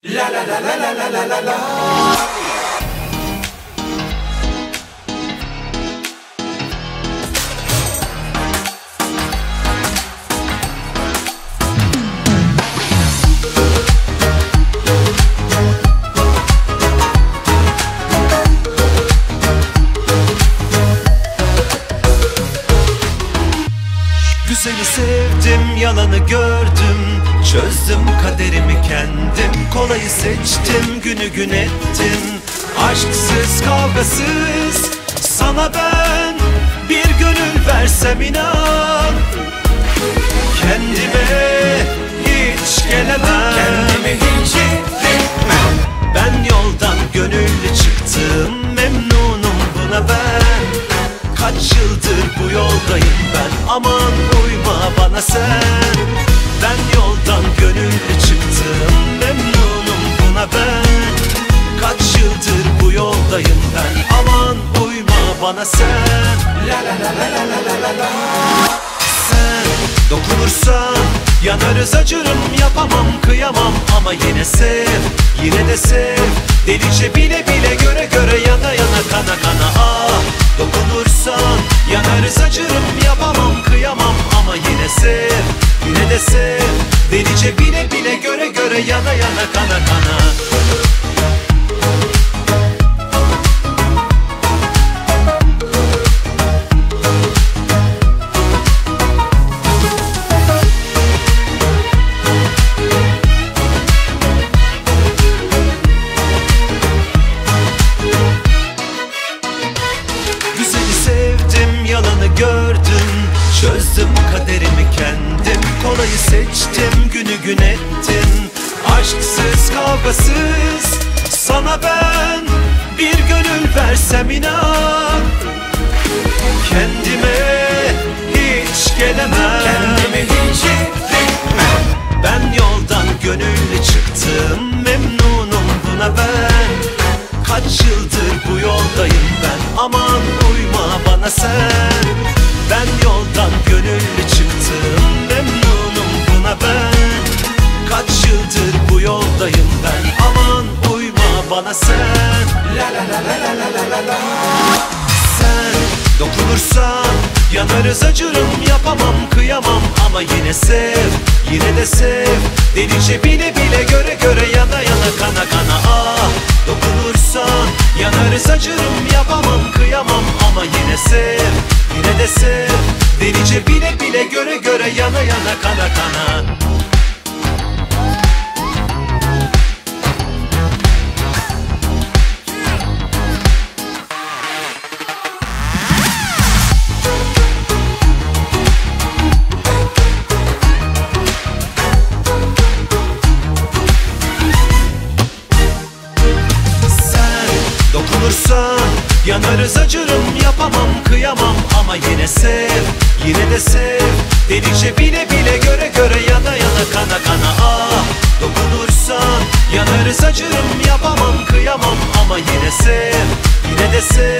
La la la la la la la la la. Güzeli sevdim, yalanı gördüm, çözdüm kaderimi kendim. Kolayı seçtim, günü gün ettim, aşksız kavgasız. Sana ben bir gönül versem inan, kendime hiç gelemem. Kendimi hiç hissetmem. Ben yoldan gönüllü çıktım, memnunum buna ben. Kaç yıldır bu yoldayım ben, aman uyma bana sen. Ben yoldan gönüllü çıktım, memnunum buna ben. Kaç yıldır bu yoldayım ben, aman uyma bana sen. La la la la la la la la. Sen dokunursan yanarız, acırım, yapamam, kıyamam ama yine sev, yine de sev. Delice bile bile, göre göre, yana yana, kana kana. Ah, dokunursan yanarız, acırım, yapamam, kıyamam ama yine sev, yine de sev. Delice bile bile, göre göre, yana yana, kana kana. Yalanı gördüm, çözdüm kaderimi kendim. Kolayı seçtim, günü gün ettim, aşksız kavgasız. Sana ben bir gönül versem inan, kendime hiç gelemem. Kendimi hiç hissetmem. Ben yoldan gönüllü çıktım, memnunum buna ben. Kaç yıldır bu yoldayım ben, aman uyma bana sen. Ben yoldan gönüllü çıktım, memnunum buna ben. Kaç yıldır bu yoldayım ben, aman uyma bana sen. La la la la la la la la. Sen dokunursan yanarız, acırım, yapamam, kıyamam ama yine sev, yine de sev. Delice bile bile, göre göre, yana yana, kana kana. Ah, dokunursan yanarız, acırım, yapamam, kıyamam ama yine sev, yine de sev. Delice bile bile, göre göre, yana yana, kana kana. Dokunursan yanarız, acırım, yapamam, kıyamam ama yine sev, yine de sev. Delice bile bile, göre göre, yana yana, kana kana. Ah, dokunursan yanarız, acırım, yapamam, kıyamam ama yine sev, yine de sev.